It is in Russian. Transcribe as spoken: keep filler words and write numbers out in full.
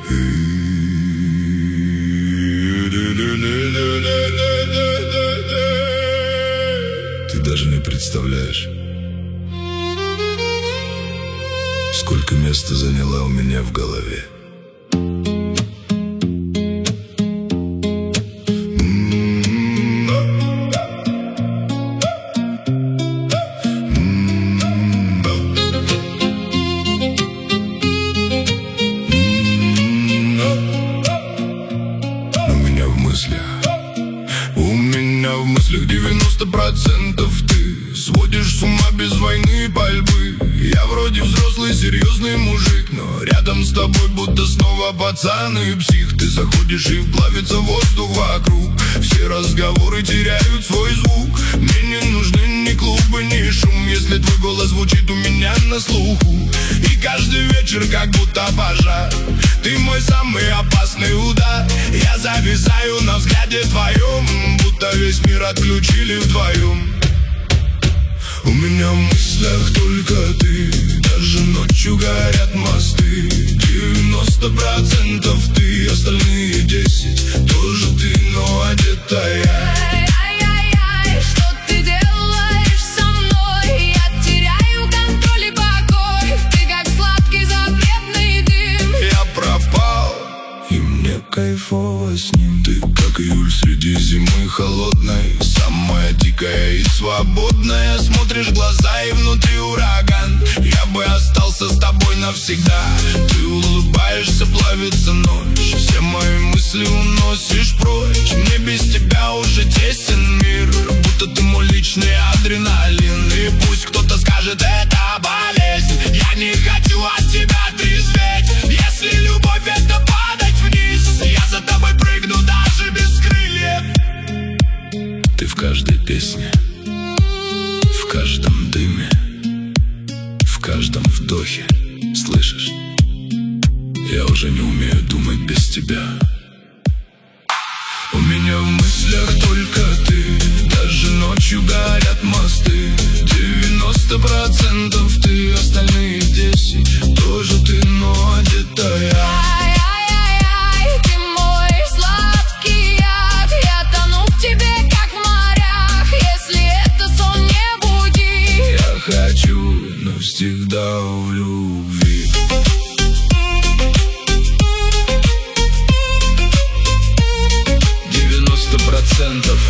Ты даже не представляешь, сколько места заняла у меня в голове. У меня в мыслях девяносто процентов ты сводишь с ума без войны и пальбы. Я вроде взрослый, серьезный мужик, но рядом с тобой будто снова пацан и псих. Ты заходишь и плавится воздух вокруг, все разговоры теряют свой звук. Мне не нужны ни клубы, ни шум, если твой голос звучит у меня на слуху. И каждый вечер как будто пожар, ты мой самый опасный удар. Я зависаю на взгляде твоем, будто весь мир отключили вдвоем. У меня в мыслях только ты, даже ночью горят мосты. Девяносто процентов ты, остальные десять тоже ты, но одетая. Кайфово с ним. Ты как июль среди зимы холодной, самая дикая и свободная. Смотришь в глаза и внутри ураган. Я бы остался с тобой навсегда. Ты улыбаешься, плавится ночь, все мои мысли уносишь прочь. Мне без тебя уже тесен мир, будто ты мой личный адреналин. И пусть кто-то скажет, это болезнь, я не хочу от тебя трезветь. Если любовь это падать вниз, я за тобой прыгну даже без крыльев. Ты в каждой песне, в каждом дыме, в каждом вдохе, слышишь? Я уже не умею думать без тебя. У меня в мыслях только ты, даже ночью горят мосты. Девяносто процентов ты, остальные десять тоже ты, но одетая. Хочу навсегда в любви. Девяносто процентов